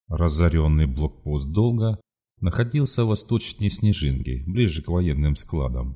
Разоренный блокпост Долга находился восточнее Снежинки, ближе к военным складам.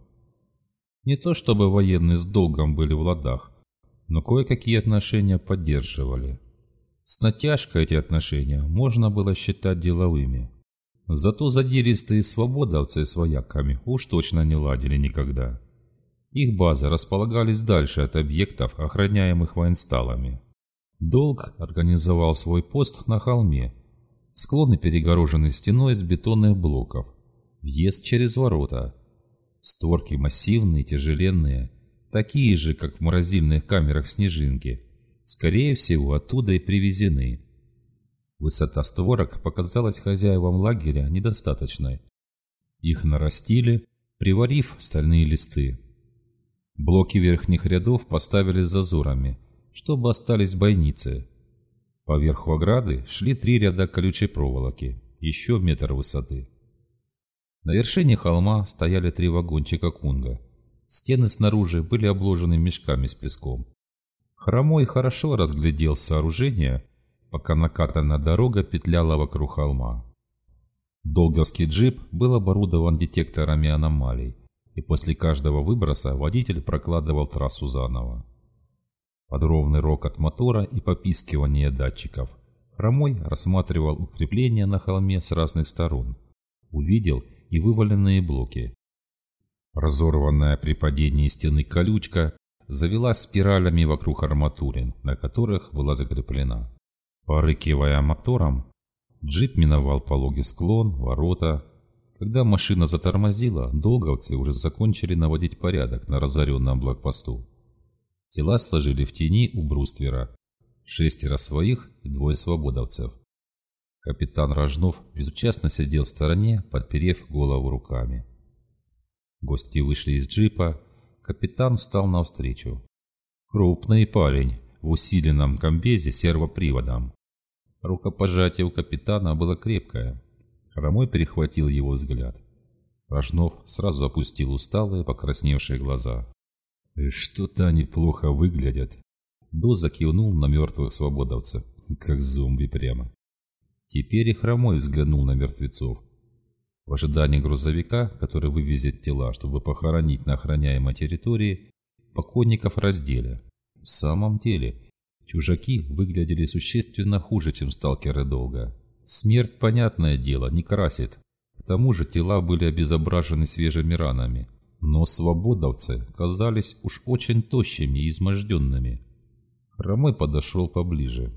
Не то чтобы военные с Долгом были в ладах, но кое-какие отношения поддерживали. С натяжкой эти отношения можно было считать деловыми. Зато задиристые свободовцы с вояками уж точно не ладили никогда. Их базы располагались дальше от объектов, охраняемых военсталами. Долг организовал свой пост на холме. Склоны перегорожены стеной из бетонных блоков. Въезд через ворота. Створки массивные, тяжеленные, такие же, как в морозильных камерах Снежинки. Скорее всего, оттуда и привезены. Высота створок показалась хозяевам лагеря недостаточной. Их нарастили, приварив стальные листы. Блоки верхних рядов поставили с зазорами, чтобы остались бойницы. Поверху ограды шли 3 ряда колючей проволоки, еще метр высоты. На вершине холма стояли 3 вагончика Кунга. Стены снаружи были обложены мешками с песком. Хромой хорошо разглядел сооружение, пока накатанная дорога петляла вокруг холма. Долговский джип был оборудован детекторами аномалий, и после каждого выброса водитель прокладывал трассу заново. Под ровный рокот мотора и попискивание датчиков Хромой рассматривал укрепления на холме с разных сторон. Увидел и вываленные блоки. Разорванная при падении стены колючка завелась спиралями вокруг арматурин, на которых была закреплена. Порыкивая мотором, джип миновал пологий склон, ворота. Когда машина затормозила, долговцы уже закончили наводить порядок на разоренном блокпосту. Тела сложили в тени у бруствера. 6 своих и 2 свободовцев. Капитан Рожнов безучастно сидел в стороне, подперев голову руками. Гости вышли из джипа. Капитан встал навстречу. Крупный парень в усиленном комбезе с сервоприводом. Рукопожатие у капитана было крепкое. Хромой перехватил его взгляд. Рожнов сразу опустил усталые, покрасневшие глаза. «Что-то они плохо выглядят». Доза кивнул на мертвых свободовцев, как зомби прямо. Теперь и Хромой взглянул на мертвецов. В ожидании грузовика, который вывезет тела, чтобы похоронить на охраняемой территории, покойников раздели. В самом деле, чужаки выглядели существенно хуже, чем сталкеры Долга. Смерть, понятное дело, не красит. К тому же тела были обезображены свежими ранами. Но свободовцы казались уж очень тощими и изможденными. Хромой подошел поближе.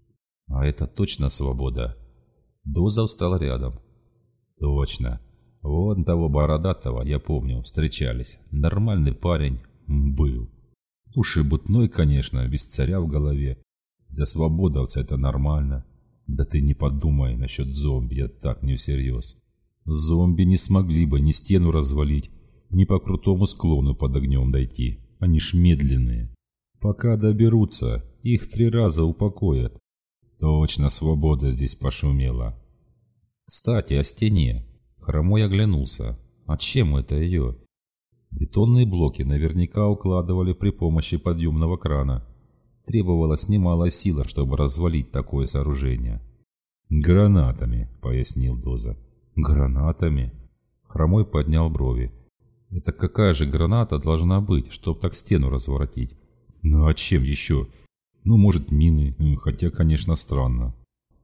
А это точно свобода. Доза встал рядом. Точно. Вон того бородатого, я помню, встречались. Нормальный парень был. Шебутной, конечно, без царя в голове. Для свободовца это нормально. Да ты не подумай насчет зомби, я так не всерьез. Зомби не смогли бы ни стену развалить, ни по крутому склону под огнем дойти. Они ж медленные. Пока доберутся, их 3 раза упокоят. Точно свобода здесь пошумела. Кстати, о стене. Хромой оглянулся. А чем это ее? Бетонные блоки наверняка укладывали при помощи подъемного крана. Требовалась немалая сила, чтобы развалить такое сооружение. «Гранатами», — пояснил Доза. «Гранатами?» Хромой поднял брови. «Это какая же граната должна быть, чтобы так стену разворотить? Ну а чем еще? Ну, может, мины, хотя, конечно, странно».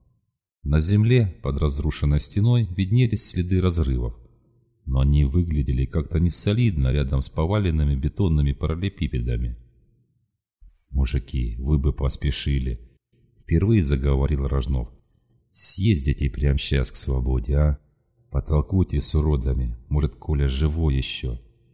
На земле под разрушенной стеной виднелись следы разрывов, но они выглядели как-то несолидно рядом с поваленными бетонными параллелепипедами. «Мужики, вы бы поспешили», — впервые заговорил Рожнов. «Съездите прямо сейчас к свободе, а? Потолкуйте с уродами, может, Коля живой еще».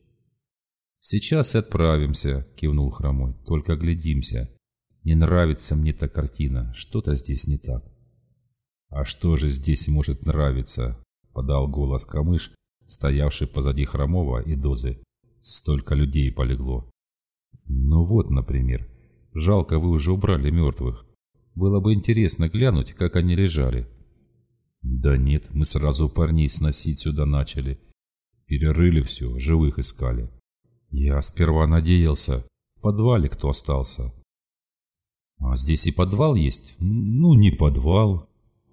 «Сейчас и отправимся», — кивнул Хромой, — «только глядимся. Не нравится мне эта картина, что-то здесь не так». «А что же здесь может нравиться?» — подал голос Камыш, стоявший позади Хромова и Дозы. «Столько людей полегло». «Ну вот, например, жалко, вы уже убрали мертвых. Было бы интересно глянуть, как они лежали». «Да нет, мы сразу парней сносить сюда начали. Перерыли все, живых искали. Я сперва надеялся, в подвале кто остался». «А здесь и подвал есть?» «Ну, не подвал».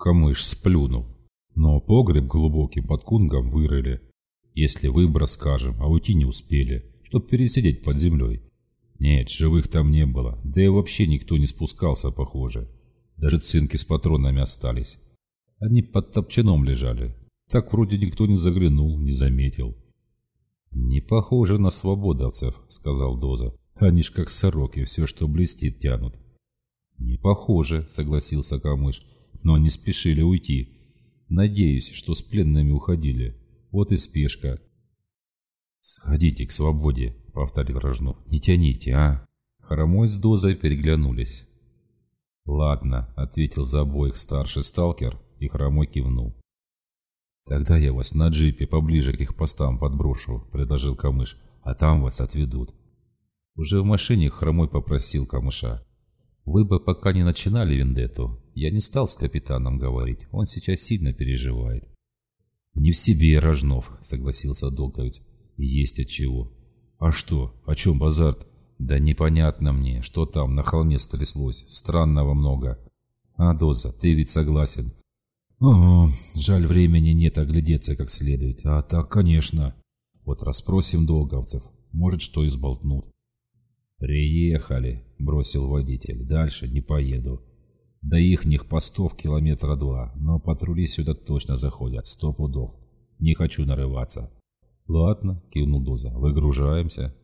Камыш сплюнул. Но погреб глубокий под кунгом вырыли. Если выброс, скажем, а уйти не успели, чтоб пересидеть под землей. Нет, живых там не было, да и вообще никто не спускался, похоже. Даже цинки с патронами остались. Они под топчаном лежали. Так вроде никто не заглянул, не заметил. «Не похоже на свободовцев», — сказал Доза. «Они ж как сороки, все, что блестит, тянут». «Не похоже», — согласился Камыш. «Но они спешили уйти. Надеюсь, что с пленными уходили. Вот и спешка». «Сходите к свободе», — повторил Рожнов. «Не тяните, а?» Хромой с Дозой переглянулись. «Ладно», — ответил за обоих старший сталкер, и Хромой кивнул. «Тогда я вас на джипе поближе к их постам подброшу», — предложил Камыш, «а там вас отведут». Уже в машине Хромой попросил Камыша: «Вы бы пока не начинали вендетту. Я не стал с капитаном говорить, он сейчас сильно переживает». «Не в себе, Рожнов», — согласился Долговец. «Есть отчего». «А что? О чем базар-то?» «Да непонятно мне, что там на холме стряслось. Странного много». «А, Доза, ты ведь согласен?» «Ого, жаль, времени нет оглядеться как следует. А так, конечно. Вот расспросим долговцев, может, что и сболтнут». «Приехали», — бросил водитель. «Дальше не поеду. До ихних постов 2 километра, но патрули сюда точно заходят, 100 пудов. Не хочу нарываться». «Ладно», — кивнул Доза, — «выгружаемся».